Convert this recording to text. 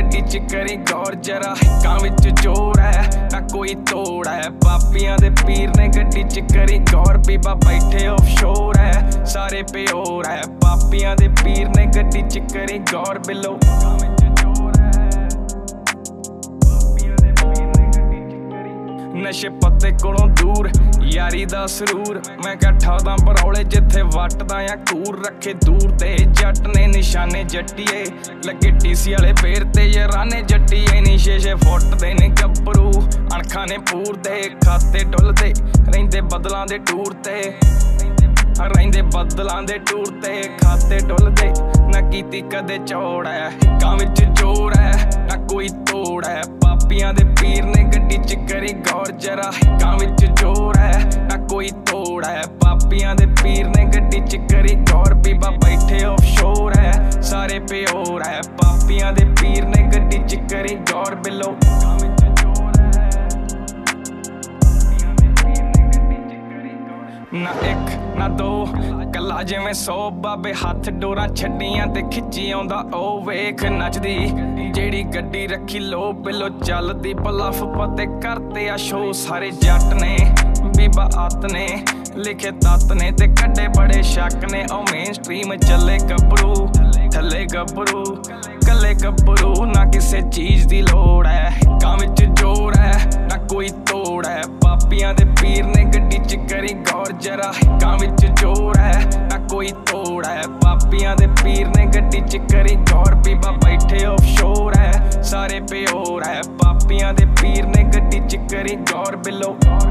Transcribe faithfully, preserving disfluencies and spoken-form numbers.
गड्डी च करी गौर जरा हिक्कां विच जोर है ना कोई तोड़ है। पापियां दे पीर ने गड्डी च करी गौर बीबा बैठे ऑफशोर है सारे प्योर है। पापियां दे पीर ने गड्डी च करी गौर बिलो नशे पत्ते कोलों दूर यारी दा सरूर मैं कट्ठा दा परौले जिथे वटदा या कूर रखे दूर ते जट ने निशाने जट्टिए लगे टीसी वाले पेर ते यराने जट्टिए नी छे छे फुट दे ने गब्बरू अणखां ने पूर दे खाते डुलदे रहिंदे बदलां दे टूर ते रहिंदे बदलां दे टूर ते खाते डुलदे ना कीती कदे चौड़ है हिक्कां विच जोर है ना कोई तोड़ है। पापियां दे पीर ने गड्डी च करी गौर जरा हिक्कां विच जोर है ना कोई तोड़ है। पापियां दे पीर ने गड्डी च करी गौर बीबा बैठे ऑफशोर है सारे प्योर है। पापियां दे पीर ने गड्डी च करी गौर बिलो ना एक ना दो कला जिवें सौ बाबे हाथ डोरा छड्डियां ते खिच्ची आउंदा ओ वेख नचदी जेड़ी गड्डी रखी लो बिलो चलदी पलफ पते करते आ शो सारे जट ने बीबा आत ने लिखे तत ने ते कड्डे बड़े शक ने ओ मेन स्ट्रीम चले गब्बरू थले गब्बरू कले गब्बरू ना किसे चीज दी लोड़ है हिक्कां विच जोर है ना कोई तोड़ है। पापियां दे पीर ने गड्डी च करी गौर जरा हिक्कां विच जोर है ना कोई तोड़ है। पापियां दे पीर ने गड्डी च करी गौर बीबा बैठे ऑफशोर है सारे प्योर है। पापियां दे पीर ने गड्डी च करी गौर बिलो